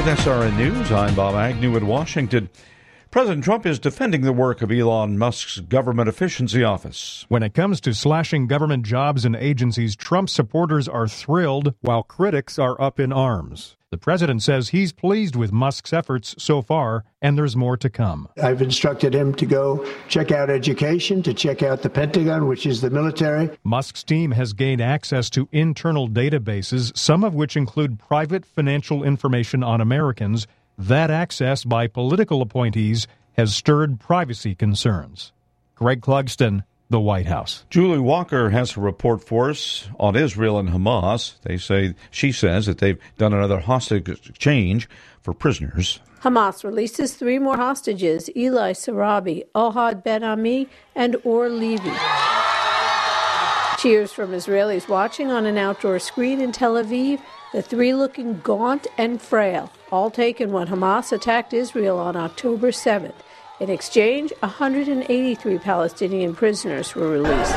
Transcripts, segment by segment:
SRN News, I'm Bob Agnew in Washington. President Trump is defending the work of Elon Musk's Government Efficiency Office. When it comes to slashing government jobs and agencies, Trump supporters are thrilled while critics are up in arms. The president says he's pleased with Musk's efforts so far, and there's more to come. I've instructed him to go check out education, to check out the Pentagon, which is the military. Musk's team has gained access to internal databases, some of which include private financial information on Americans. That access by political appointees has stirred privacy concerns. Greg Clugston, the White House. Julie Walker has a report for us on Israel and Hamas. She says that they've done another hostage exchange for prisoners. Hamas releases 3 more hostages, Eli Sarabi, Ohad Ben Ami, and Or Levy. Cheers from Israelis watching on an outdoor screen in Tel Aviv. The 3 looking gaunt and frail, all taken when Hamas attacked Israel on October 7th. In exchange, 183 Palestinian prisoners were released.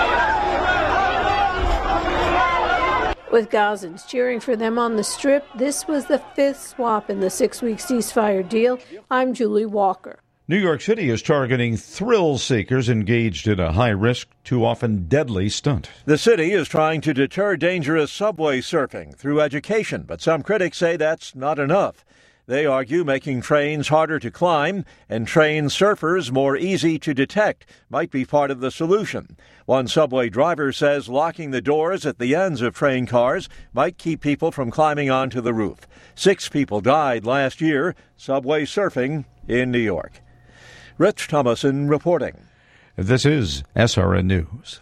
With Gazans cheering for them on the Strip, this was the 5th swap in the 6-week ceasefire deal. I'm Julie Walker. New York City is targeting thrill seekers engaged in a high-risk, too often deadly stunt. The city is trying to deter dangerous subway surfing through education, but some critics say that's not enough. They argue making trains harder to climb and trained surfers more easy to detect might be part of the solution. One subway driver says locking the doors at the ends of train cars might keep people from climbing onto the roof. 6 people died last year subway surfing in New York. Rich Thomason reporting. This is SRN News.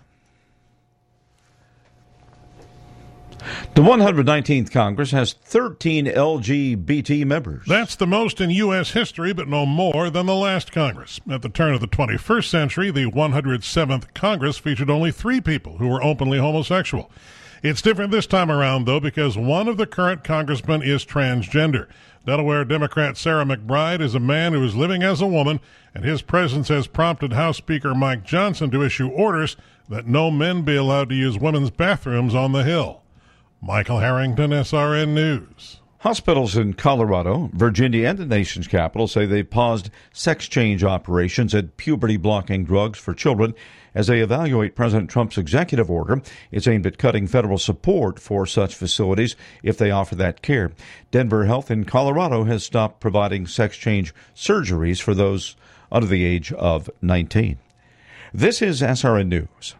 The 119th Congress has 13 LGBT members. That's the most in U.S. history, but no more than the last Congress. At the turn of the 21st century, the 107th Congress featured only 3 people who were openly homosexual. It's different this time around, though, because one of the current congressmen is transgender. Delaware Democrat Sarah McBride is a man who is living as a woman, and his presence has prompted House Speaker Mike Johnson to issue orders that no men be allowed to use women's bathrooms on the Hill. Michael Harrington, SRN News. Hospitals in Colorado, Virginia, and the nation's capital say they paused sex change operations at puberty-blocking drugs for children as they evaluate President Trump's executive order. It's aimed at cutting federal support for such facilities if they offer that care. Denver Health in Colorado has stopped providing sex change surgeries for those under the age of 19. This is SRN News.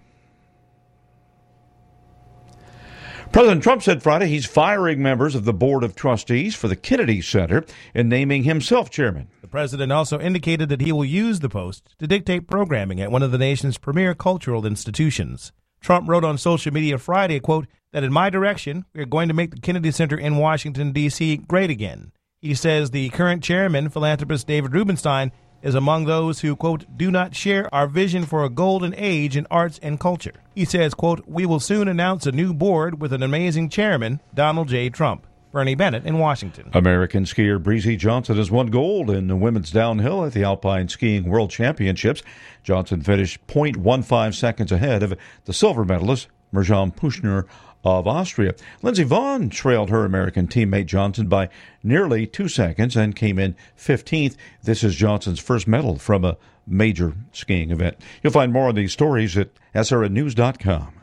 President Trump said Friday he's firing members of the Board of Trustees for the Kennedy Center and naming himself chairman. The president also indicated that he will use the post to dictate programming at one of the nation's premier cultural institutions. Trump wrote on social media Friday, quote, that in my direction, we are going to make the Kennedy Center in Washington, D.C. great again. He says the current chairman, philanthropist David Rubenstein, is among those who, quote, do not share our vision for a golden age in arts and culture. He says, quote, we will soon announce a new board with an amazing chairman, Donald J. Trump. Bernie Bennett in Washington. American skier Breezy Johnson has won gold in the women's downhill at the Alpine Skiing World Championships. Johnson finished 0.15 seconds ahead of the silver medalist, Mirjam Puchner of Austria. Lindsey Vonn trailed her American teammate Johnson by nearly 2 seconds and came in 15th. This is Johnson's first medal from a major skiing event. You'll find more on these stories at srnnews.com.